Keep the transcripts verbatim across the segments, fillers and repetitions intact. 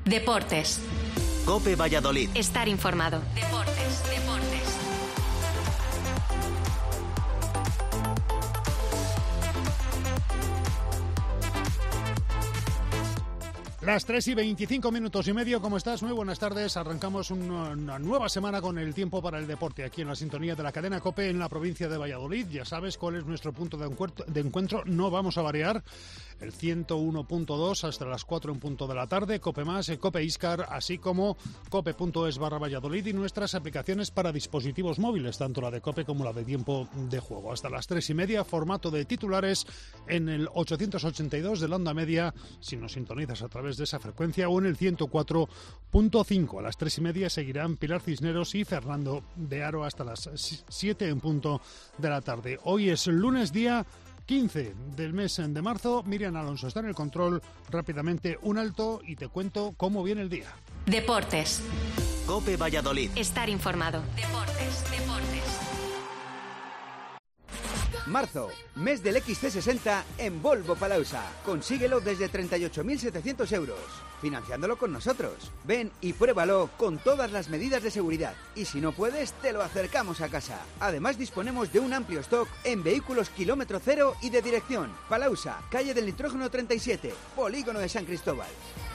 Deportes. COPE Valladolid. Estar informado. Deportes, deportes. Las tres y veinticinco minutos y medio, ¿cómo estás? Muy buenas tardes. Arrancamos una, una nueva semana con el tiempo para el deporte aquí en la sintonía de la cadena COPE en la provincia de Valladolid. Ya sabes cuál es nuestro punto de encuentro. De encuentro. No vamos a variar. El ciento uno punto dos hasta las cuatro en punto de la tarde, COPE Más, COPE Iscar, así como cope.es barra Valladolid y nuestras aplicaciones para dispositivos móviles, tanto la de COPE como la de tiempo de juego. Hasta las tres y media, formato de titulares en el ochocientos ochenta y dos de la onda media, si nos sintonizas a través de esa frecuencia, o en el ciento cuatro punto cinco. A las tres y media seguirán Pilar Cisneros y Fernando de Aro hasta las siete en punto de la tarde. Hoy es lunes, día quince del mes de marzo. Miriam Alonso está en el control. Rápidamente un alto y te cuento cómo viene el día. Deportes. COPE Valladolid. Estar informado. Deportes, deportes. Marzo, mes del X C sesenta en Volvo Palausa. Consíguelo desde treinta y ocho mil setecientos euros, financiándolo con nosotros. Ven y pruébalo con todas las medidas de seguridad. Y si no puedes, te lo acercamos a casa. Además, disponemos de un amplio stock en vehículos kilómetro cero y de dirección. Palausa, calle del Nitrógeno treinta y siete, Polígono de San Cristóbal.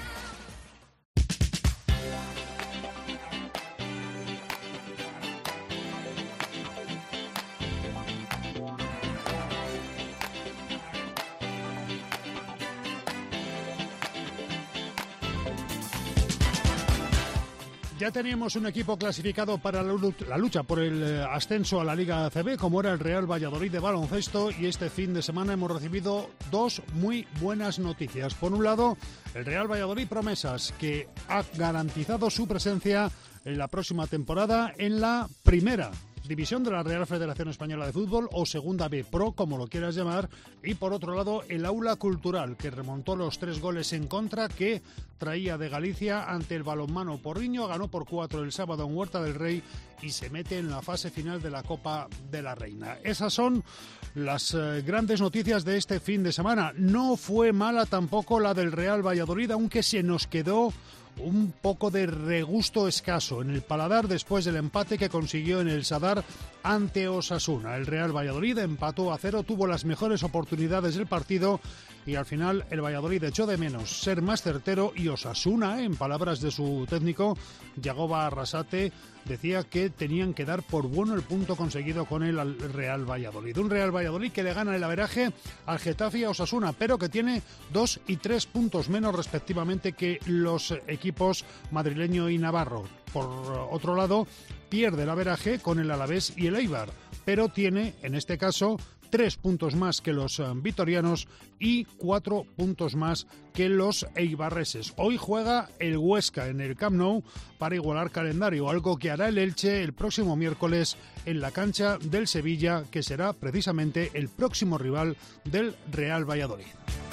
Ya teníamos un equipo clasificado para la lucha por el ascenso a la Liga A C B, como era el Real Valladolid de baloncesto, y este fin de semana hemos recibido dos muy buenas noticias. Por un lado, el Real Valladolid Promesas, que ha garantizado su presencia en la próxima temporada en la primera división de la Real Federación Española de Fútbol, o Segunda B Pro, como lo quieras llamar. Y por otro lado, el Aula Cultural, que remontó los tres goles en contra que traía de Galicia ante el balonmano Porriño, ganó por cuatro el sábado en Huerta del Rey y se mete en la fase final de la Copa de la Reina. Esas son las eh, grandes noticias de este fin de semana. No fue mala tampoco la del Real Valladolid, aunque se nos quedó un poco de regusto escaso en el paladar después del empate que consiguió en el Sadar ante Osasuna. El Real Valladolid empató a cero, tuvo las mejores oportunidades del partido y al final el Valladolid echó de menos ser más certero, y Osasuna, en palabras de su técnico Yagoba Arrasate, decía que tenían que dar por bueno el punto conseguido con el Real Valladolid. Un Real Valladolid que le gana el averaje al Getafe y a Osasuna, pero que tiene dos y tres puntos menos respectivamente que los equipos madrileño y navarro. Por otro lado, pierde el averaje con el Alavés y el Eibar, pero tiene, en este caso, tres puntos más que los um, vitorianos y cuatro puntos más que los eibarreses. Hoy juega el Huesca en el Camp Nou para igualar calendario, algo que hará el Elche el próximo miércoles en la cancha del Sevilla, que será precisamente el próximo rival del Real Valladolid.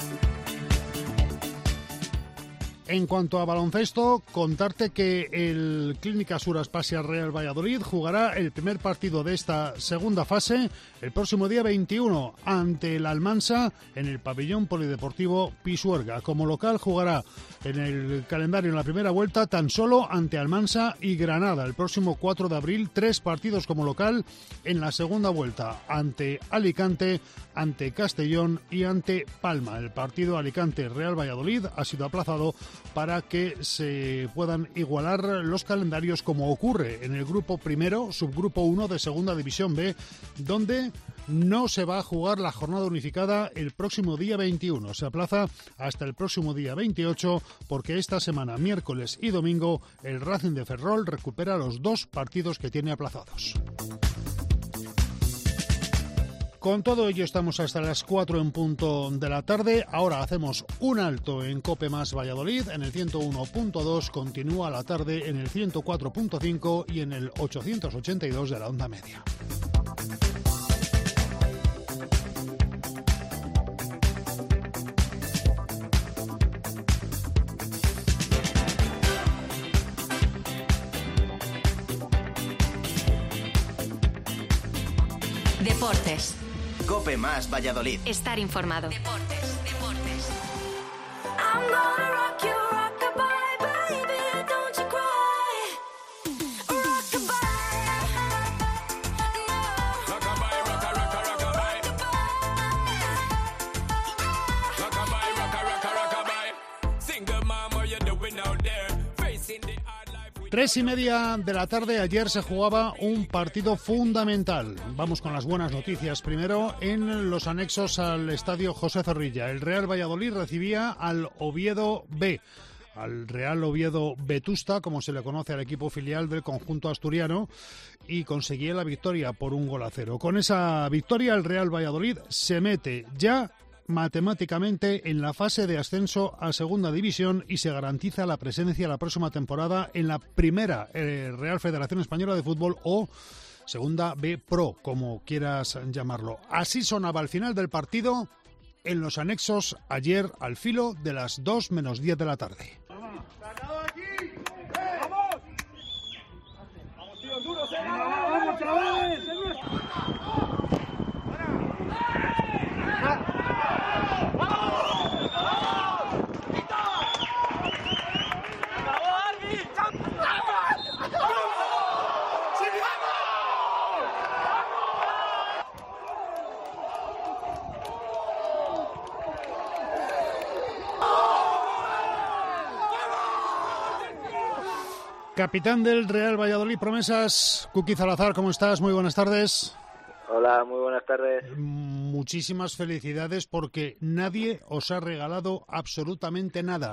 En cuanto a baloncesto, contarte que el Clínica Sur Aspasia Real Valladolid jugará el primer partido de esta segunda fase el próximo día veintiuno ante el Almansa en el pabellón polideportivo Pisuerga. Como local jugará en el calendario en la primera vuelta tan solo ante Almansa y Granada. El próximo cuatro de abril, tres partidos como local en la segunda vuelta ante Alicante, ante Castellón y ante Palma. El partido Alicante-Real Valladolid ha sido aplazado para que se puedan igualar los calendarios, como ocurre en el grupo primero, subgrupo uno de Segunda División B, donde no se va a jugar la jornada unificada el próximo día veintiuno. Se aplaza hasta el próximo día veintiocho porque esta semana, miércoles y domingo, el Racing de Ferrol recupera los dos partidos que tiene aplazados. Con todo ello estamos hasta las cuatro en punto de la tarde. Ahora hacemos un alto en COPE Más Valladolid. En el ciento uno punto dos continúa la tarde en el ciento cuatro punto cinco y en el ochocientos ochenta y dos de la onda media. Deportes. COPE Más Valladolid. Estar informado. Deportes, deportes. I'm gonna rock you, rock-a-bye, bye. Tres y media de la tarde, ayer se jugaba un partido fundamental. Vamos con las buenas noticias. Primero, en los anexos al estadio José Zorrilla, el Real Valladolid recibía al Oviedo B, al Real Oviedo Vetusta, como se le conoce al equipo filial del conjunto asturiano, y conseguía la victoria por un gol a cero. Con esa victoria, el Real Valladolid se mete ya matemáticamente en la fase de ascenso a Segunda División y se garantiza la presencia la próxima temporada en la primera eh, Real Federación Española de Fútbol, o Segunda B Pro, como quieras llamarlo. Así sonaba al final del partido en los anexos ayer al filo de las dos menos diez de la tarde. Capitán del Real Valladolid Promesas, Kuki Zalazar, ¿cómo estás? Muy buenas tardes. Hola, muy buenas tardes. Muchísimas felicidades porque nadie os ha regalado absolutamente nada,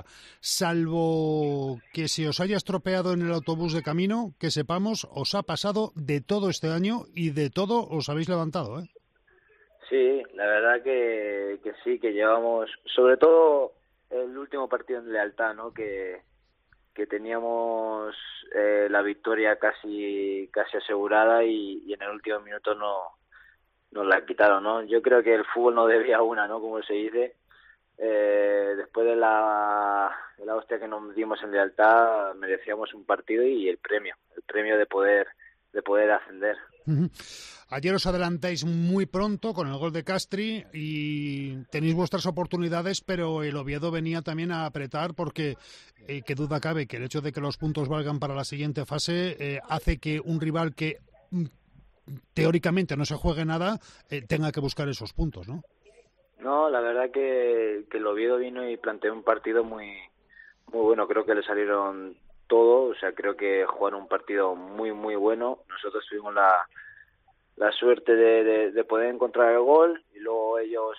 salvo que se os haya estropeado en el autobús de camino, que sepamos, os ha pasado de todo este año y de todo os habéis levantado, ¿eh? Sí, la verdad que, que sí, que llevamos, sobre todo el último partido en lealtad, ¿no? Que que teníamos eh, la victoria casi casi asegurada y, y en el último minuto no nos la quitaron, ¿no? Yo creo que el fútbol no debía una, ¿no? Como se dice, eh, después de la, de la hostia que nos dimos en lealtad, merecíamos un partido y el premio, el premio de poder de poder ascender. Uh-huh. Ayer os adelantáis muy pronto con el gol de Castri y tenéis vuestras oportunidades, pero el Oviedo venía también a apretar porque, eh, qué duda cabe, que el hecho de que los puntos valgan para la siguiente fase eh, hace que un rival que mm, teóricamente no se juegue nada eh, tenga que buscar esos puntos, ¿no? No, la verdad que, que el Oviedo vino y planteó un partido muy, muy bueno. Creo que le salieron todo, o sea, creo que jugaron un partido muy, muy bueno. Nosotros tuvimos la la suerte de, de, de poder encontrar el gol y luego ellos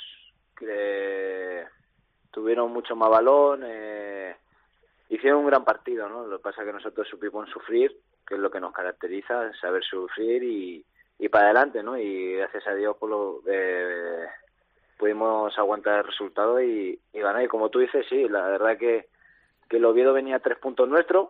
que tuvieron mucho más balón, eh, hicieron un gran partido, ¿no? Lo que pasa es que nosotros supimos sufrir, que es lo que nos caracteriza, saber sufrir y, y para adelante, ¿no? Y gracias a Dios por lo, eh, pudimos aguantar el resultado y, y ganar. Y como tú dices, sí, la verdad que, que el Oviedo venía a tres puntos nuestros,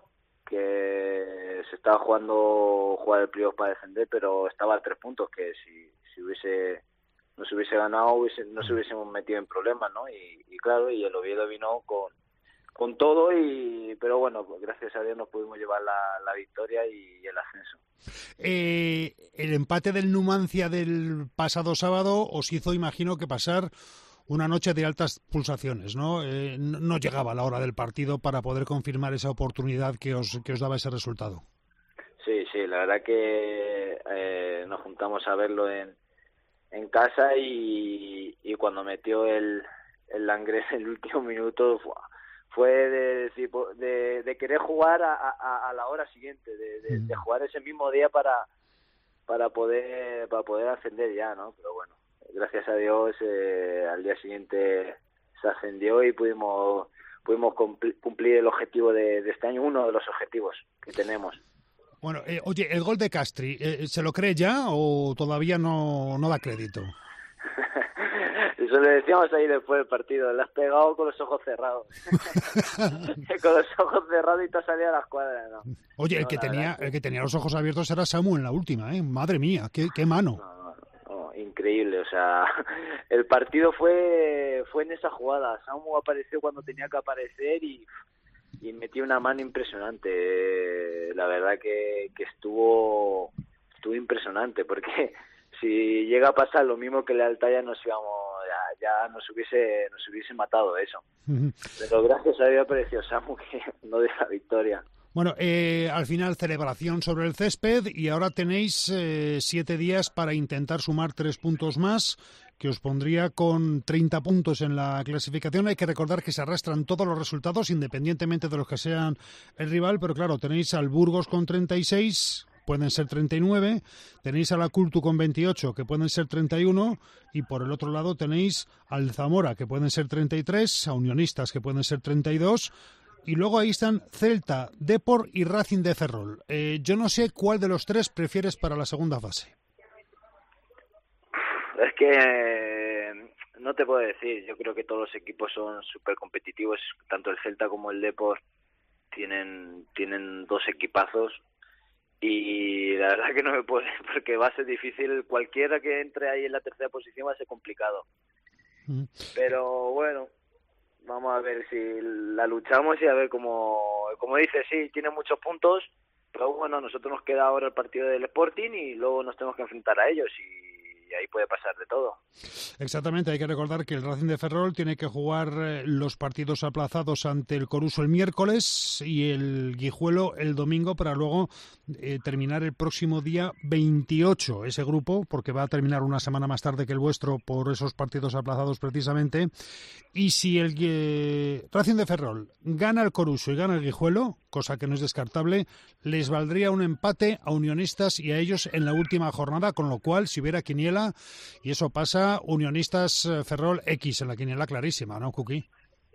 que se estaba jugando jugar el playoff para defender, pero estaba a tres puntos, que si si hubiese no se hubiese ganado hubiese, no se hubiésemos metido en problemas, ¿no? Y, y claro, y el Oviedo vino con con todo, y pero bueno, pues gracias a Dios nos pudimos llevar la, la victoria y, y el ascenso. Eh, el empate del Numancia del pasado sábado os hizo, imagino, que pasar una noche de altas pulsaciones, ¿no? Eh, no llegaba la hora del partido para poder confirmar esa oportunidad que os que os daba ese resultado. Sí, sí, la verdad que eh, nos juntamos a verlo en, en casa y, y cuando metió el, el Langrés en el último minuto fue de, de, de querer jugar a, a, a la hora siguiente, de, de, de jugar ese mismo día para para poder para poder ascender ya, ¿no? Pero bueno, gracias a Dios eh, al día siguiente se ascendió y pudimos pudimos cumplir el objetivo de, de este año, uno de los objetivos que tenemos. Bueno, eh, oye, el gol de Castri, eh, ¿se lo cree ya o todavía no, no da crédito? Eso le decíamos ahí después del partido, le has pegado con los ojos cerrados. Con los ojos cerrados y te has salido a la escuadra, ¿no? Oye, no, el que tenía que... el que tenía los ojos abiertos era Samu en la última, ¿eh? Madre mía, qué, qué mano. No, no, no, increíble, o sea, el partido fue fue en esa jugada. Samu apareció cuando tenía que aparecer y, y metió una mano impresionante. La verdad que, que estuvo estuvo impresionante, porque si llega a pasar lo mismo que la Altaya nos íbamos, ya, ya nos hubiese nos hubiese matado eso. Uh-huh. Pero gracias a Dios apareció Samu, que no deja victoria. Bueno, eh, al final celebración sobre el césped y ahora tenéis eh, siete días para intentar sumar tres puntos más, que os pondría con treinta puntos en la clasificación. Hay que recordar que se arrastran todos los resultados, independientemente de los que sean el rival, pero claro, tenéis al Burgos con treinta y seis, pueden ser treinta y nueve, tenéis a la Cultu con veintiocho, que pueden ser treinta y uno, y por el otro lado tenéis al Zamora, que pueden ser treinta y tres, a Unionistas, que pueden ser treinta y dos, y luego ahí están Celta, Depor y Racing de Ferrol. Eh, yo no sé cuál de los tres prefieres para la segunda fase. Es que no te puedo decir, yo creo que todos los equipos son súper competitivos, tanto el Celta como el Depor tienen, tienen dos equipazos y la verdad que no me puedo, porque va a ser difícil, cualquiera que entre ahí en la tercera posición va a ser complicado. Mm. Pero bueno, vamos a ver si la luchamos y a ver cómo, como dice, sí, tiene muchos puntos, pero bueno, a nosotros nos queda ahora el partido del Sporting y luego nos tenemos que enfrentar a ellos y y ahí puede pasar de todo. Exactamente, hay que recordar que el Racing de Ferrol tiene que jugar eh, los partidos aplazados ante el Coruso el miércoles y el Guijuelo el domingo para luego eh, terminar el próximo día veintiocho ese grupo, porque va a terminar una semana más tarde que el vuestro por esos partidos aplazados precisamente. Y si el eh, Racing de Ferrol gana el Coruso y gana el Guijuelo, cosa que no es descartable, les valdría un empate a Unionistas y a ellos en la última jornada, con lo cual, si hubiera quiniela, y eso pasa, Unionistas Ferrol X en la quiniela clarísima, ¿no, Kuki?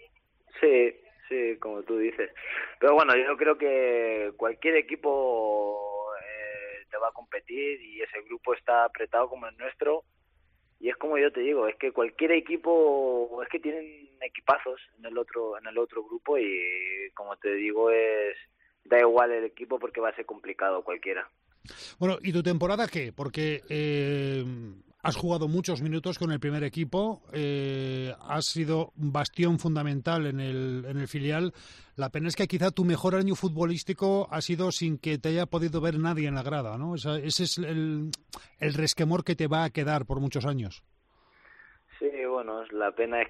Sí, sí, como tú dices. Pero bueno, yo creo que cualquier equipo eh, te va a competir y ese grupo está apretado como el nuestro. Y es como yo te digo, es que cualquier equipo, es que tienen equipazos en el otro en el otro grupo y como te digo, es da igual el equipo porque va a ser complicado cualquiera. Bueno, ¿y tu temporada qué? Porque eh, has jugado muchos minutos con el primer equipo, eh, has sido un bastión fundamental en el, en el filial. La pena es que quizá tu mejor año futbolístico ha sido sin que te haya podido ver nadie en la grada, ¿no? Esa, ese es el, el resquemor que te va a quedar por muchos años. Sí, bueno, la pena es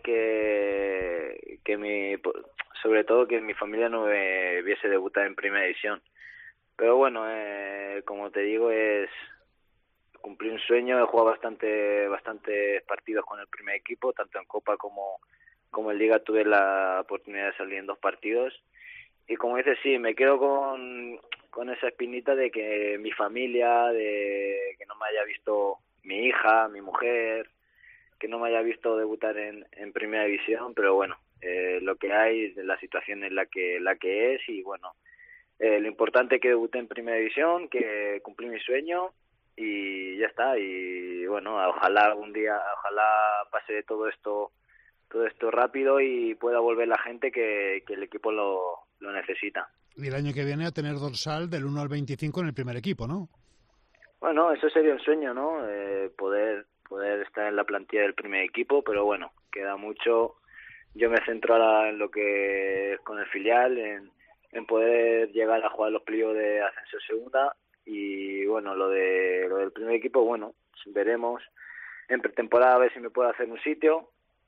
que, que mi, sobre todo que mi familia no me viese debutar en primera división. Pero bueno, eh, como te digo, es cumplir un sueño. He jugado bastante, bastantes partidos con el primer equipo, tanto en Copa como, como en Liga tuve la oportunidad de salir en dos partidos. Y como dices, sí, me quedo con, con esa espinita de que mi familia, de que no me haya visto mi hija, mi mujer, que no me haya visto debutar en, en primera división, pero bueno, eh, lo que hay, la situación en la que, la que es y bueno, Eh, lo importante es que debuté en primera división, que cumplí mi sueño y ya está. Y bueno, ojalá algún día, ojalá pase de todo esto, todo esto rápido y pueda volver la gente que, que el equipo lo, lo necesita. Y el año que viene a tener dorsal del uno al veinticinco en el primer equipo, ¿no? Bueno, eso sería un sueño, ¿no? Eh, poder, poder estar en la plantilla del primer equipo, pero bueno, queda mucho. Yo me centro ahora en lo que es con el filial, en en poder llegar a jugar los playoffs de ascenso segunda y bueno, lo de lo del primer equipo, bueno, veremos en pretemporada a ver si me puedo hacer un sitio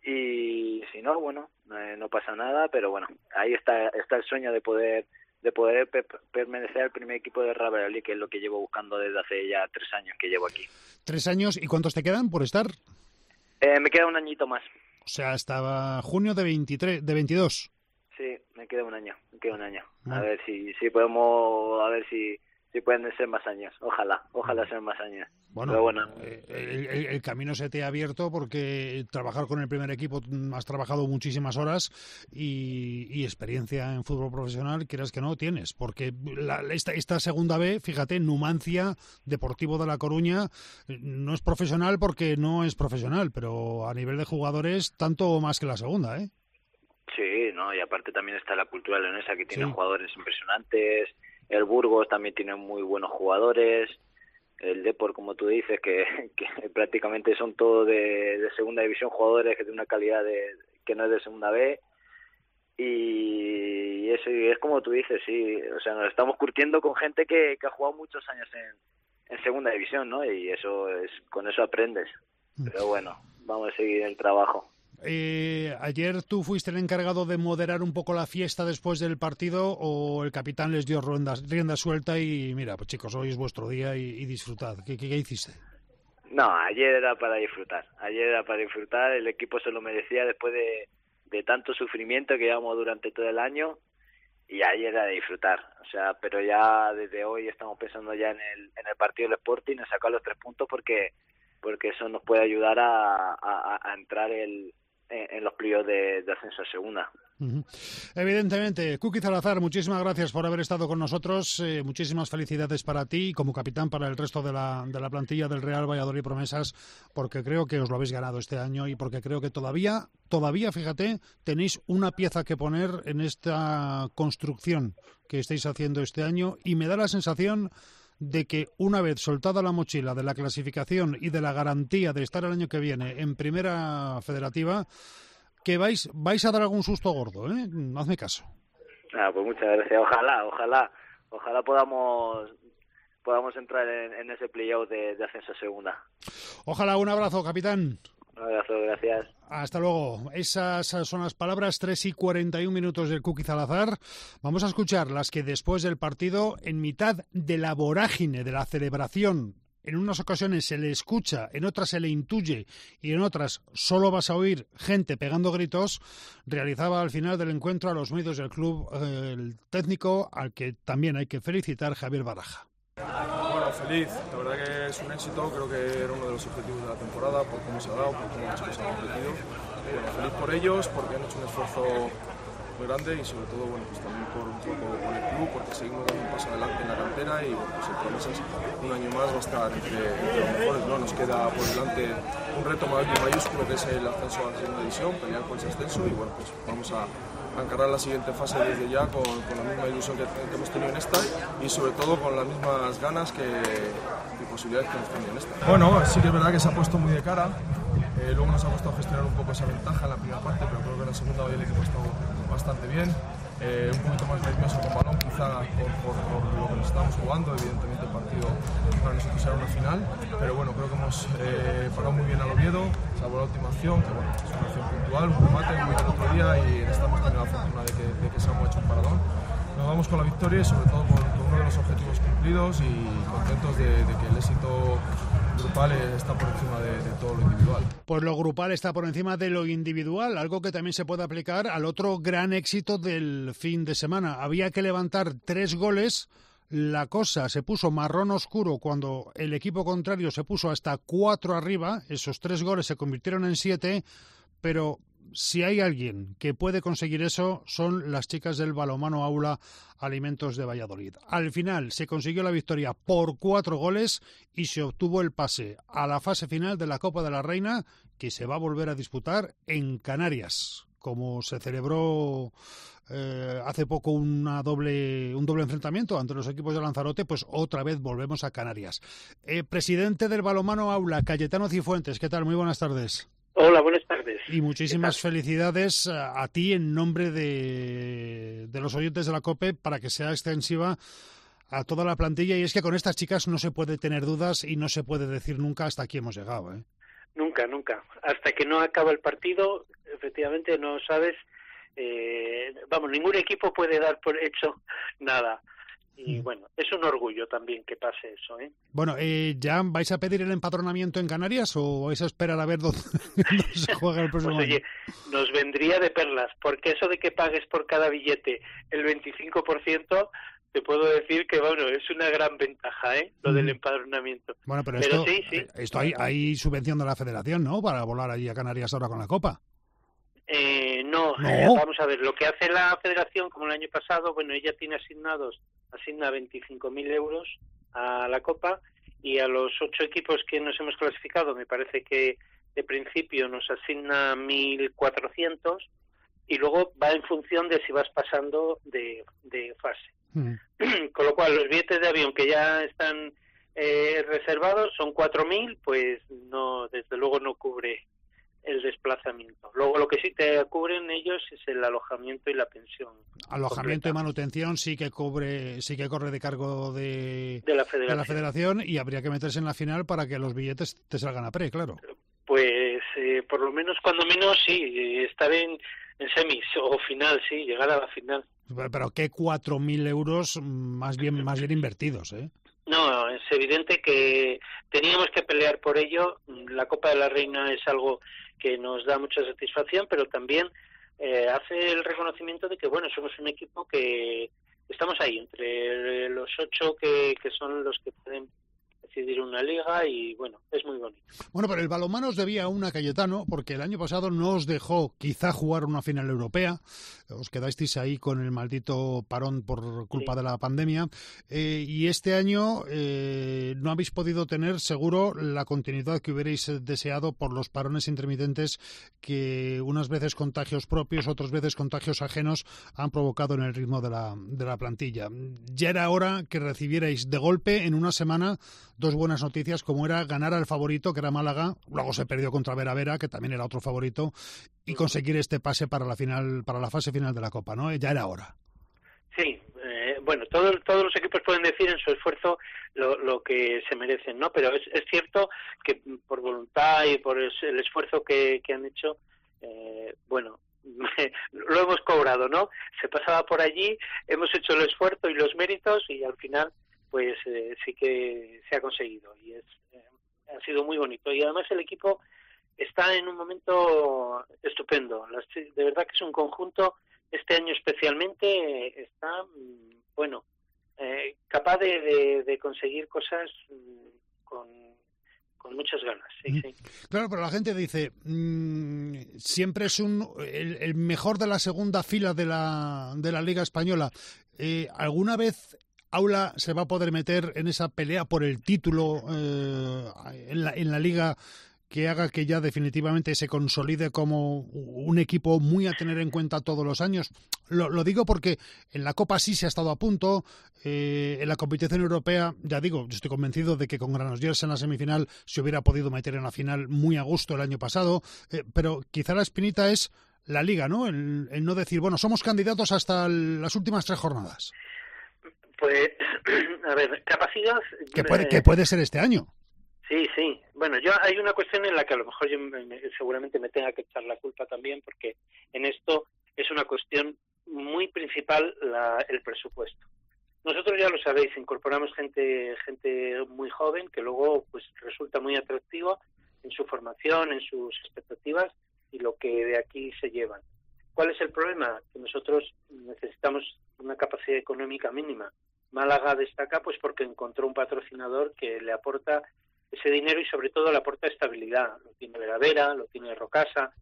y si no, bueno, eh, no pasa nada, pero bueno, ahí está está el sueño de poder de poder pe- permanecer al primer equipo de Real Valladolid, que es lo que llevo buscando desde hace ya tres años que llevo aquí. ¿Tres años? ¿Y cuántos te quedan por estar? Eh, me queda un añito más. O sea, hasta junio de veintitrés, de veintidós. Sí, me queda un año, me queda un año. Ah. A ver si si podemos, a ver si si pueden ser más años. Ojalá, ojalá sean más años. Bueno, Pero bueno. Eh, el, el, el camino se te ha abierto porque trabajar con el primer equipo has trabajado muchísimas horas y, y experiencia en fútbol profesional, quieras que no, tienes. Porque la, esta, esta segunda B, fíjate, Numancia, Deportivo de La Coruña, no es profesional porque no es profesional, pero a nivel de jugadores, tanto o más que la segunda, ¿eh? Sí, no, y aparte también está la cultura leonesa que tiene sí. jugadores impresionantes, el Burgos también tiene muy buenos jugadores, el Depor, como tú dices, que, que prácticamente son todos de, de segunda división, jugadores que tienen una calidad de, que no es de segunda B, y eso y es como tú dices, sí, o sea, nos estamos curtiendo con gente que, que ha jugado muchos años en, en segunda división, ¿no? Y eso es, con eso aprendes, pero bueno, vamos a seguir el trabajo. eh, ayer tú fuiste el encargado de moderar un poco la fiesta después del partido, o el capitán les dio rienda, rienda suelta y mira, pues chicos, hoy es vuestro día y, y disfrutad. ¿Qué, qué, qué hiciste? No, ayer era para disfrutar. Ayer era para disfrutar. El equipo se lo merecía después de, de tanto sufrimiento que llevamos durante todo el año. Y ayer era de disfrutar, o sea, pero ya desde hoy estamos pensando ya en el en el partido del Sporting, en sacar los tres puntos, porque porque eso nos puede ayudar a, a, a entrar el, en, en los playoffs de, de ascenso a segunda. Uh-huh. Evidentemente, Kuki Salazar, muchísimas gracias por haber estado con nosotros, eh, muchísimas felicidades para ti y como capitán para el resto de la, de la plantilla del Real Valladolid Promesas, porque creo que os lo habéis ganado este año y porque creo que todavía, todavía, fíjate, tenéis una pieza que poner en esta construcción que estáis haciendo este año, y me da la sensación de que una vez soltada la mochila de la clasificación y de la garantía de estar el año que viene en Primera Federativa, que vais vais a dar algún susto gordo, ¿eh? Hazme caso. Ah, pues muchas gracias. Ojalá, ojalá, ojalá podamos podamos entrar en, en ese playoff de, de ascenso a segunda. Ojalá. Un abrazo, capitán. Un abrazo, gracias. Hasta luego. Esas son las palabras, tres y cuarenta y un minutos del Kuki Salazar. Vamos a escuchar las que después del partido, en mitad de la vorágine de la celebración, en unas ocasiones se le escucha, en otras se le intuye y en otras solo vas a oír gente pegando gritos, realizaba al final del encuentro a los medios del club eh, el técnico, al que también hay que felicitar, Javier Baraja. Bueno, feliz, la verdad que es un éxito, creo que era uno de los objetivos de la temporada, por cómo se ha dado, por cómo los chicos han competido. Bueno, feliz por ellos, porque han hecho un esfuerzo muy grande y sobre todo, bueno, pues también por un poco con el club, porque seguimos dando un paso adelante en la cantera y bueno, pues el Promesas un año más va a estar entre, entre los mejores, ¿no? Nos queda por delante un reto mayúsculo que es el ascenso a la segunda división, pelear por ese ascenso y bueno, pues vamos a a encarar la siguiente fase desde ya con, con la misma ilusión que, que hemos tenido en esta y sobre todo con las mismas ganas que, y posibilidades que hemos tenido en esta. Bueno, sí que es verdad que se ha puesto muy de cara, eh, luego nos ha costado gestionar un poco esa ventaja en la primera parte, pero creo que en la segunda hoy el equipo ha estado bastante bien, eh, un poquito más nervioso con balón quizá por, por, por lo que nos estábamos jugando, evidentemente el partido para nosotros era una final, pero bueno, creo que hemos eh, parado muy bien al Oviedo, salvo la última acción, que bueno, es una acción puntual, un remate muy bien el otro día y estamos teniendo la fortuna de que, de que se hemos hecho un paradón. Nos vamos con la victoria y sobre todo con, con uno de los objetivos cumplidos y contentos de, de que el éxito grupal está por encima de, de todo lo individual. Pues lo grupal está por encima de lo individual, algo que también se puede aplicar al otro gran éxito del fin de semana. Había que levantar tres goles. La cosa se puso marrón oscuro cuando el equipo contrario se puso hasta cuatro arriba. Esos tres goles se convirtieron en siete, pero si hay alguien que puede conseguir eso, son las chicas del Balonmano Aula Alimentos de Valladolid. Al final se consiguió la victoria por cuatro goles y se obtuvo el pase a la fase final de la Copa de la Reina, que se va a volver a disputar en Canarias, como se celebró eh, hace poco una doble, un doble enfrentamiento entre los equipos de Lanzarote, pues otra vez volvemos a Canarias. Eh, presidente del Balonmano Aula, Cayetano Cifuentes, ¿qué tal? Muy buenas tardes. Hola, buenas tardes. Y muchísimas felicidades a, a ti en nombre de, de los oyentes de la COPE para que sea extensiva a toda la plantilla. Y es que con estas chicas no se puede tener dudas y no se puede decir nunca hasta aquí hemos llegado, ¿eh? Nunca, nunca. Hasta que no acaba el partido, efectivamente no sabes, eh, vamos, ningún equipo puede dar por hecho nada. Y bueno, es un orgullo también que pase eso, ¿eh? Bueno, eh, ¿ya vais a pedir el empadronamiento en Canarias o vais a esperar a ver dónde, dónde se juega el próximo pues, año? Oye, nos vendría de perlas, porque eso de que pagues por cada billete el veinticinco por ciento, te puedo decir que, bueno, es una gran ventaja, ¿eh? Lo mm. del empadronamiento. Bueno, pero, pero esto, sí, sí. esto hay, hay subvención de la Federación, ¿no?, para volar allí a Canarias ahora con la Copa. Eh, no, no, eh, vamos a ver, lo que hace la Federación, como el año pasado, bueno, ella tiene asignados, asigna veinticinco mil euros a la Copa y a los ocho equipos que nos hemos clasificado, me parece que de principio nos asigna mil cuatrocientos y luego va en función de si vas pasando de, de fase. Mm. Con lo cual, los billetes de avión que ya están eh, reservados son cuatro mil, pues no, desde luego no cubre el desplazamiento. Luego lo que sí te cubren ellos es el alojamiento y la pensión. Alojamiento completa. Y manutención sí que cubre, sí que corre de cargo de, de, la federación. de la federación y habría que meterse en la final para que los billetes te salgan a pre, claro. Pues eh, eh, por lo menos, cuando menos, sí, estar en, en semis o final, sí, llegar a la final. Pero ¿qué cuatro mil euros más bien, más bien invertidos, eh? No, es evidente que teníamos que pelear por ello. La Copa de la Reina es algo que nos da mucha satisfacción, pero también eh, hace el reconocimiento de que, bueno, somos un equipo que estamos ahí, entre los ocho que, que son los que pueden decidir una liga y, bueno, es muy bonito. Bueno, pero el balonmano os debía una, Cayetano, porque el año pasado no os dejó quizá jugar una final europea, os quedasteis ahí con el maldito parón por culpa sí. de la pandemia, eh, y este año eh, no habéis podido tener seguro la continuidad que hubierais deseado por los parones intermitentes que unas veces contagios propios, otras veces contagios ajenos han provocado en el ritmo de la, de la plantilla. Ya era hora que recibierais de golpe en una semana dos buenas noticias, como era ganar al favorito, que era Málaga, luego se perdió contra Vera Vera, que también era otro favorito, y conseguir este pase para la final, para la fase final de la Copa, ¿no? Ya era hora. Sí, eh, bueno, todo, todos los equipos pueden decir en su esfuerzo lo, lo que se merecen, ¿no? Pero es, es cierto que por voluntad y por el, el esfuerzo que, que han hecho, eh, bueno, lo hemos cobrado, ¿no? Se pasaba por allí, hemos hecho el esfuerzo y los méritos y al final pues eh, sí que se ha conseguido y es eh, ha sido muy bonito. Y además el equipo está en un momento estupendo. Las, de verdad que es un conjunto, este año especialmente, eh, está, bueno, eh, capaz de, de, de conseguir cosas con, con muchas ganas. Sí, mm. sí. Claro, pero la gente dice, mmm, siempre es un el, el mejor de la segunda fila de la, de la Liga Española. Eh, ¿Alguna vez Aula se va a poder meter en esa pelea por el título eh, en, la, en la Liga que haga que ya definitivamente se consolide como un equipo muy a tener en cuenta todos los años? Lo, lo digo porque en la Copa sí se ha estado a punto, eh, en la competición europea, ya digo, yo estoy convencido de que con Granollers en la semifinal se hubiera podido meter en la final muy a gusto el año pasado, eh, pero quizá la espinita es la Liga, ¿no? El, el no decir, bueno, somos candidatos hasta el, las últimas tres jornadas. Pues, a ver, capacidad... Que puede, que puede ser este año. Sí, sí. Bueno, yo hay una cuestión en la que a lo mejor yo me, me, seguramente me tenga que echar la culpa también, porque en esto es una cuestión muy principal la, el presupuesto. Nosotros, ya lo sabéis, incorporamos gente gente muy joven que luego pues resulta muy atractiva en su formación, en sus expectativas y lo que de aquí se llevan. ¿Cuál es el problema? Que nosotros necesitamos una capacidad económica mínima. Málaga destaca pues porque encontró un patrocinador que le aporta ese dinero y sobre todo le aporta estabilidad. Lo tiene Vera Vera, lo tiene Rocasa.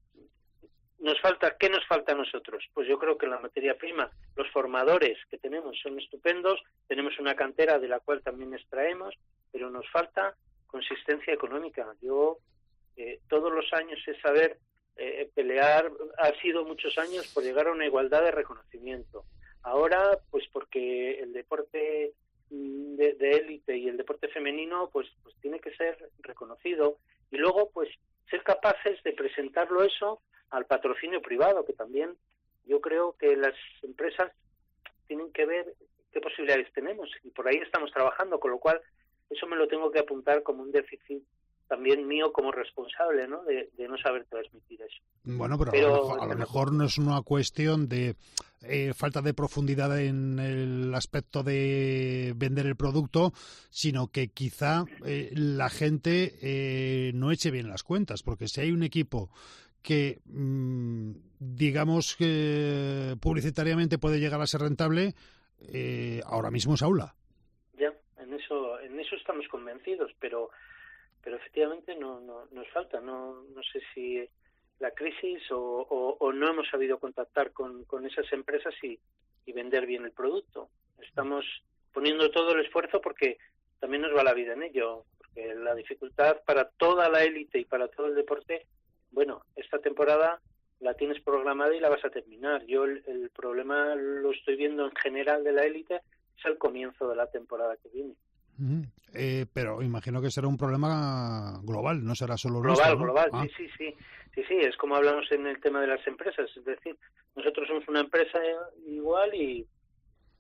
Nos falta, ¿qué nos falta a nosotros? Pues yo creo que la materia prima, los formadores que tenemos son estupendos, tenemos una cantera de la cual también extraemos, pero nos falta consistencia económica. Yo eh, todos los años es saber eh, pelear, ha sido muchos años por llegar a una igualdad de reconocimiento. Ahora, pues porque el deporte de, de élite y el deporte femenino, pues, pues tiene que ser reconocido y luego, pues, ser capaces de presentarlo eso al patrocinio privado, que también yo creo que las empresas tienen que ver qué posibilidades tenemos y por ahí estamos trabajando, con lo cual eso me lo tengo que apuntar como un déficit también mío como responsable, ¿no? De, de no saber transmitir eso. Bueno, pero, pero a, lo mejor, a lo mejor no es una cuestión de eh, falta de profundidad en el aspecto de vender el producto, sino que quizá eh, la gente eh, no eche bien las cuentas, porque si hay un equipo que, mmm, digamos que publicitariamente puede llegar a ser rentable, eh, ahora mismo es Aula. Ya, en eso, en eso estamos convencidos, pero pero efectivamente no, no nos falta. No no sé si la crisis o, o, o no hemos sabido contactar con, con esas empresas y, y vender bien el producto. Estamos poniendo todo el esfuerzo porque también nos va la vida en ello, porque la dificultad para toda la élite y para todo el deporte, bueno, esta temporada la tienes programada y la vas a terminar. Yo el, el problema lo estoy viendo en general de la élite, es el comienzo de la temporada que viene. Uh-huh. Eh, pero imagino que será un problema global, no será solo global, nuestro, ¿no? Global, ah. sí, sí, sí, sí, sí, es como hablamos en el tema de las empresas, es decir, nosotros somos una empresa igual y,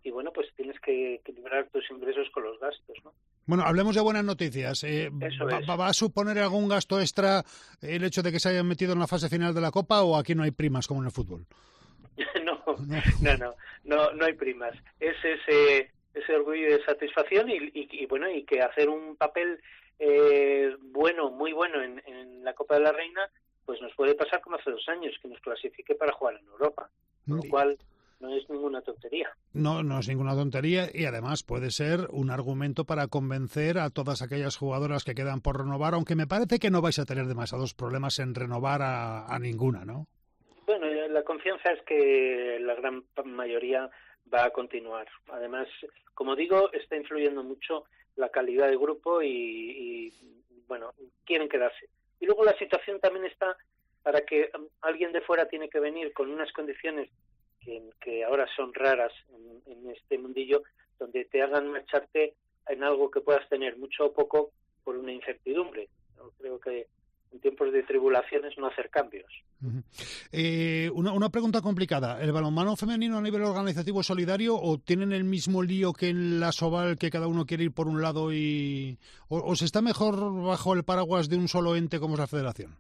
y bueno, pues tienes que equilibrar tus ingresos con los gastos, ¿no? Bueno, hablemos de buenas noticias. Eh, va, va, ¿Va a suponer algún gasto extra el hecho de que se hayan metido en la fase final de la Copa o aquí no hay primas como en el fútbol? no, no, no, no, no hay primas. Es ese, ese orgullo de satisfacción y, y, y bueno, y que hacer un papel eh, bueno, muy bueno en, en la Copa de la Reina, pues nos puede pasar como hace dos años, que nos clasifique para jugar en Europa, con lo cual no es ninguna tontería. No, no es ninguna tontería y además puede ser un argumento para convencer a todas aquellas jugadoras que quedan por renovar, aunque me parece que no vais a tener demasiados problemas en renovar a, a ninguna, ¿no? Bueno, la confianza es que la gran mayoría va a continuar. Además, como digo, está influyendo mucho la calidad del grupo y, y bueno, quieren quedarse. Y luego la situación también está para que alguien de fuera tiene que venir con unas condiciones que, que ahora son raras en, en este mundillo, donde te hagan marcharte en algo que puedas tener mucho o poco por una incertidumbre. Yo creo que en tiempos de tribulaciones no hacer cambios. Uh-huh. Eh, una, una pregunta complicada. ¿El balonmano femenino a nivel organizativo es solidario o tienen el mismo lío que en la Soval, que cada uno quiere ir por un lado y... o, o se está mejor bajo el paraguas de un solo ente como es la Federación?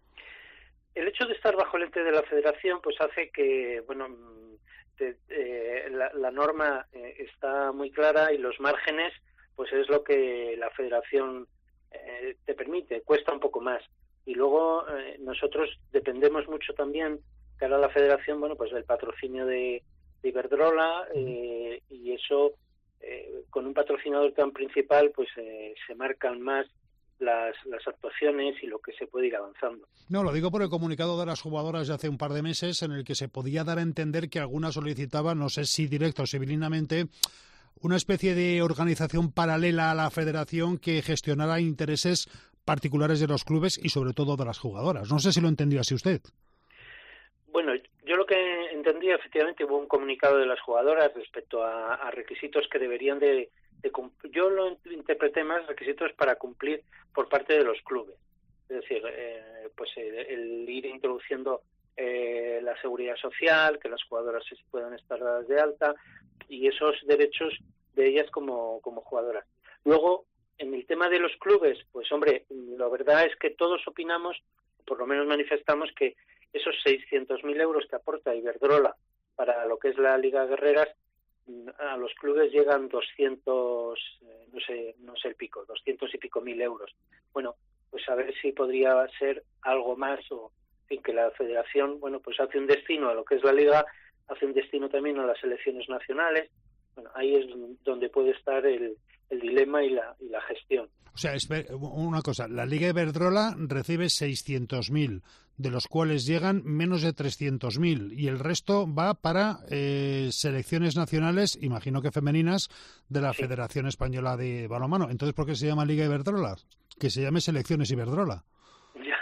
El hecho de estar bajo el ente de la Federación pues hace que, bueno, te, eh, la, la norma eh, está muy clara y los márgenes pues es lo que la Federación eh, te permite, cuesta un poco más. Y luego eh, nosotros dependemos mucho también, cara a la Federación, bueno, pues del patrocinio de, de Iberdrola eh, y eso, eh, con un patrocinador tan principal, pues eh, se marcan más las, las actuaciones y lo que se puede ir avanzando. No, lo digo por el comunicado de las jugadoras de hace un par de meses en el que se podía dar a entender que algunas solicitaban, no sé si directo o civilinamente, una especie de organización paralela a la Federación que gestionara intereses particulares de los clubes y sobre todo de las jugadoras. No sé si lo entendió así usted. Bueno, yo lo que entendí, efectivamente, hubo un comunicado de las jugadoras respecto a, a requisitos que deberían de, de cumplir. Yo lo interpreté más requisitos para cumplir por parte de los clubes. Es decir, eh, pues el, el ir introduciendo eh, la seguridad social, que las jugadoras se puedan estar dadas de alta y esos derechos de ellas como, como jugadoras. Luego, en el tema de los clubes, pues hombre, la verdad es que todos opinamos, por lo menos manifestamos que esos seiscientos mil euros que aporta Iberdrola para lo que es la Liga Guerreras, a los clubes llegan doscientos, no sé, no sé el pico, doscientos y pico mil euros. Bueno, pues a ver si podría ser algo más o en que la Federación, bueno, pues hace un destino a lo que es la Liga, hace un destino también a las selecciones nacionales. Bueno, ahí es donde puede estar el, el dilema y la, y la gestión. O sea, una cosa, la Liga Iberdrola recibe seiscientos mil, de los cuales llegan menos de trescientos mil, y el resto va para eh, selecciones nacionales, imagino que femeninas, de la sí. Federación Española de Balonmano. Entonces, ¿por qué se llama Liga Iberdrola? Que se llame Selecciones Iberdrola. Ya.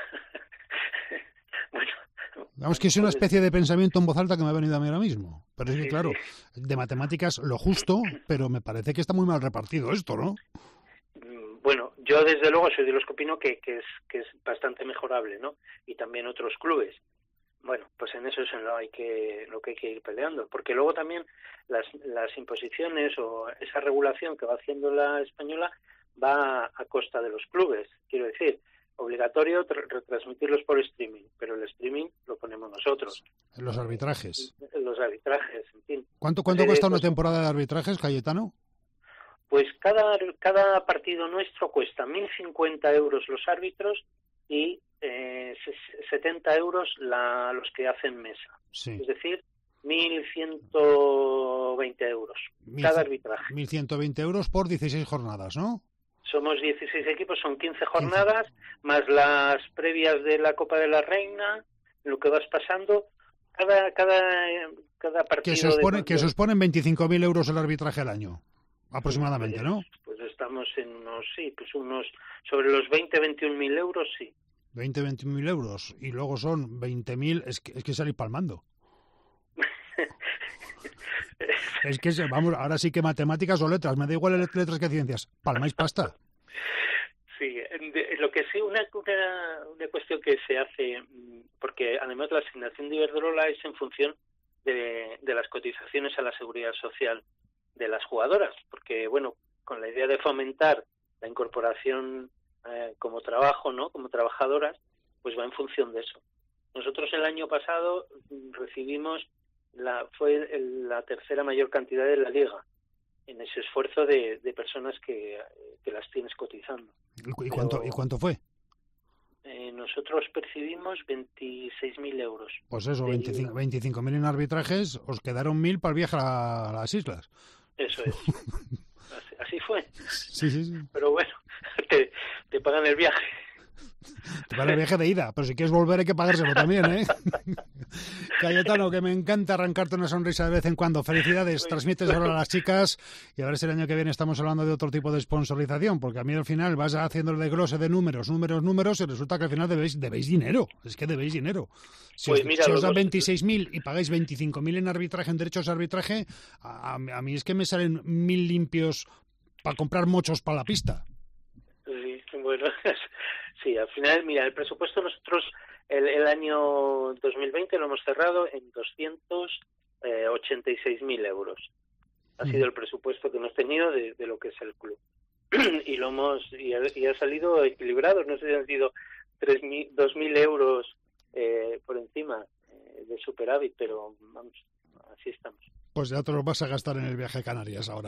Bueno, Vamos, que es una especie de pensamiento en voz alta que me ha venido a mí ahora mismo. Pero es que, sí, claro, sí. de matemáticas lo justo, pero me parece que está muy mal repartido esto, ¿no? Bueno, yo desde luego soy de los que opino que, que, es, que es bastante mejorable, ¿no? Y también otros clubes. Bueno, pues en eso es en lo, hay que, lo que hay que ir peleando. Porque luego también las, las imposiciones o esa regulación que va haciendo la española va a, a costa de los clubes. Quiero decir, obligatorio tra- retransmitirlos por streaming, pero el streaming lo ponemos nosotros. Los arbitrajes. Los arbitrajes, en fin. ¿Cuánto, cuánto eh, cuesta pues, una temporada de arbitrajes, Cayetano? Pues cada, cada partido nuestro cuesta mil cincuenta euros los árbitros y eh, setenta euros la, los que hacen mesa. Sí. Es decir, mil ciento veinte euros Mil, cada arbitraje. mil ciento veinte euros por dieciséis jornadas, ¿no? Somos dieciséis equipos, son quince jornadas, quince. Más las previas de la Copa de la Reina, lo que vas pasando, cada cada cada partido... Que se os, pone, de... que se os ponen veinticinco mil euros el arbitraje al año. Aproximadamente, pues, ¿no? Pues estamos en unos, sí, pues unos, sobre los veinte, veintiún mil euros, sí. veinte, veintiún mil euros, y luego son veinte mil, es que, es que salir palmando. Es que, vamos, ahora sí que matemáticas o letras, me da igual letras que ciencias, palmáis pasta. Sí, de, lo que sí, una, una, una cuestión que se hace, porque además la asignación de Iberdrola es en función de, de las cotizaciones a la Seguridad Social. de las jugadoras, porque bueno, con la idea de fomentar la incorporación eh, como trabajo, ¿no? Como trabajadoras, pues va en función de eso. Nosotros el año pasado recibimos la fue el, la tercera mayor cantidad de la liga en ese esfuerzo de, de personas que, que las tienes cotizando. ¿Y cuánto, Pero, ¿y cuánto fue? Eh, nosotros percibimos veintiséis mil euros. Pues eso, veinticinco mil en arbitrajes, os quedaron mil para el viaje a, a las islas. Eso es. así, así fue. Sí, sí, sí. Pero bueno, te, te pagan el viaje. Te pagan el viaje de ida, pero si quieres volver hay que pagárselo también, ¿eh? Cayetano, que me encanta arrancarte una sonrisa de vez en cuando. Felicidades, transmites ahora a las chicas y a ver si el año que viene estamos hablando de otro tipo de sponsorización, porque a mí al final vas haciendo el desglose de números, números, números y resulta que al final debéis, debéis dinero. Es que debéis dinero. Si pues os, mira, si os dan veintiséis mil y pagáis veinticinco mil en arbitraje, en derechos de arbitraje, a, a mí es que me salen mil limpios para comprar mochos para la pista. Sí, bueno, sí, al final, mira, el presupuesto nosotros el, el año dos mil veinte lo hemos cerrado en doscientos ochenta y seis mil euros. Ha mm. sido el presupuesto que hemos tenido de, de lo que es el club. y lo hemos y ha, y ha salido equilibrado, no sé si han sido dos mil euros eh, por encima eh, de superávit, pero vamos, así estamos. Pues ya te los vas a gastar en el viaje a Canarias ahora.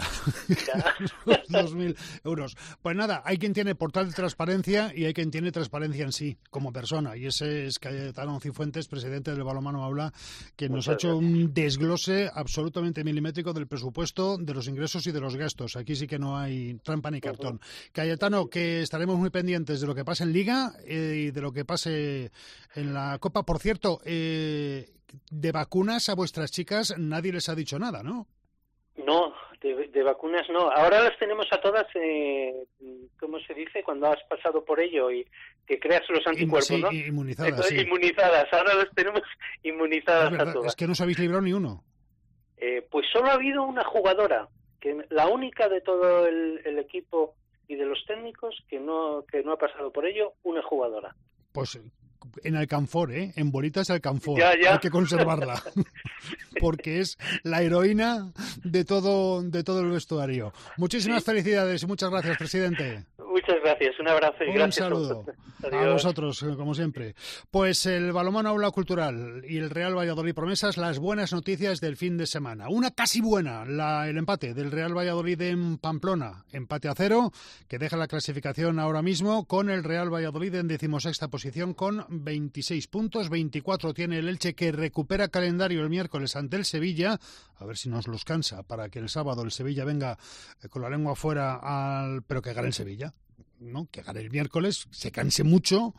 dos mil euros. Pues nada, hay quien tiene portal de transparencia y hay quien tiene transparencia en sí, como persona. Y ese es Cayetano Cifuentes, presidente del Balonmano Aula, que nos Muchas ha hecho gracias. un desglose absolutamente milimétrico del presupuesto, de los ingresos y de los gastos. Aquí sí que no hay trampa ni cartón. Uh-huh. Cayetano, que estaremos muy pendientes de lo que pase en Liga eh, y de lo que pase en la Copa. Por cierto, eh... de vacunas a vuestras chicas nadie les ha dicho nada, ¿no? No, de, de vacunas no. Ahora las tenemos a todas, eh, ¿cómo se dice? Cuando has pasado por ello y que creas los anticuerpos, sí, ¿no? Inmunizadas, Entonces, sí. Inmunizadas. Ahora las tenemos inmunizadas es verdad, a todas. Es que no os habéis librado ni uno. Eh, pues solo ha habido una jugadora, que la única de todo el, el equipo y de los técnicos que no que no ha pasado por ello, una jugadora. Pues en Alcanfor, ¿eh? En bolitas Alcanfor. Ya, ya. Hay que conservarla. Porque es la heroína de todo de todo el vestuario. Muchísimas sí. felicidades y muchas gracias, presidente. Muchas gracias. Un abrazo y Un gracias. Un saludo a, a vosotros, como siempre. Pues el Balonmano Aula Cultural y el Real Valladolid Promesas, las buenas noticias del fin de semana. Una casi buena, la, el empate del Real Valladolid en Pamplona. Empate a cero, que deja la clasificación ahora mismo con el Real Valladolid en decimosexta posición con veintiséis puntos. veinticuatro tiene el Elche, que recupera calendario el miércoles ante el Sevilla. A ver si nos los cansa para que el sábado el Sevilla venga con la lengua afuera, al... pero que gane el Sevilla. ¿No? Que gane el miércoles, se canse mucho,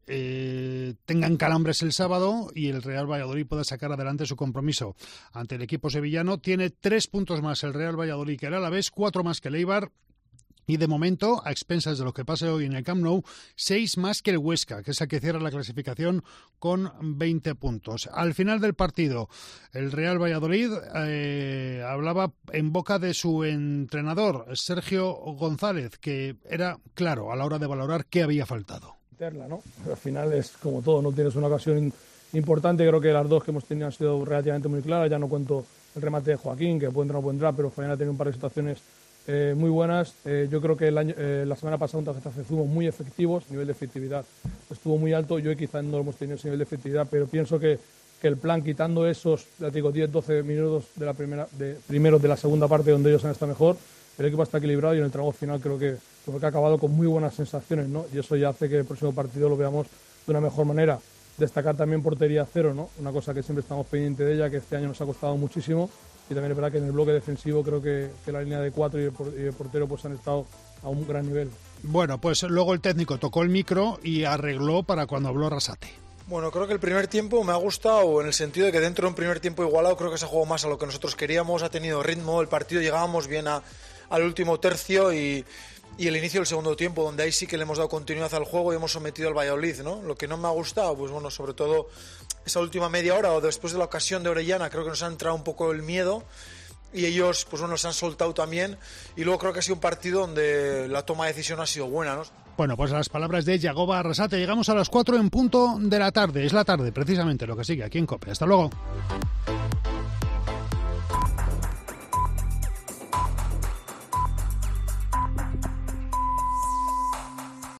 eh, tengan calambres el sábado y el Real Valladolid pueda sacar adelante su compromiso ante el equipo sevillano. Tiene tres puntos más el Real Valladolid que el Alavés, cuatro más que el Eibar. Y de momento, a expensas de lo que pase hoy en el Camp Nou, seis más que el Huesca, que es el que cierra la clasificación con veinte puntos. Al final del partido, el Real Valladolid eh, hablaba en boca de su entrenador, Sergio González, que era claro a la hora de valorar qué había faltado. ¿No? Al final es como todo, no tienes una ocasión importante, creo que las dos que hemos tenido han sido relativamente muy claras, ya no cuento el remate de Joaquín, que puede entrar o no puede entrar, pero Fabián ha tenido un par de situaciones Eh, muy buenas. Eh, yo creo que el año, eh, la semana pasada un Getafe fuimos muy efectivos, nivel de efectividad estuvo muy alto. Yo quizás no hemos tenido ese nivel de efectividad, pero pienso que, que el plan, quitando esos ya digo, diez doce minutos de la primera, de, primeros de la segunda parte donde ellos han estado mejor, el equipo está equilibrado y en el trabajo final creo que, creo que ha acabado con muy buenas sensaciones, ¿no? Y eso ya hace que el próximo partido lo veamos de una mejor manera. Destacar también portería cero, ¿no? Una cosa que siempre estamos pendientes de ella, que este año nos ha costado muchísimo. Y también es verdad que en el bloque defensivo creo que, que la línea de cuatro y el, y el portero pues han estado a un gran nivel. Bueno, pues luego el técnico tocó el micro y arregló para cuando habló Arrasate. Bueno, creo que el primer tiempo me ha gustado en el sentido de que dentro de un primer tiempo igualado creo que se ha jugado más a lo que nosotros queríamos, ha tenido ritmo, el partido llegábamos bien a, al último tercio y, y el inicio del segundo tiempo, donde ahí sí que le hemos dado continuidad al juego y hemos sometido al Valladolid, ¿no? Lo que no me ha gustado, pues bueno, sobre todo esa última media hora o después de la ocasión de Orellana, creo que nos ha entrado un poco el miedo y ellos pues bueno, se han soltado también y luego creo que ha sido un partido donde la toma de decisión ha sido buena, ¿no? Bueno, pues las palabras de Yagoba Arrasate. Llegamos a las cuatro en punto de la tarde, es la tarde precisamente lo que sigue aquí en COPE. Hasta luego.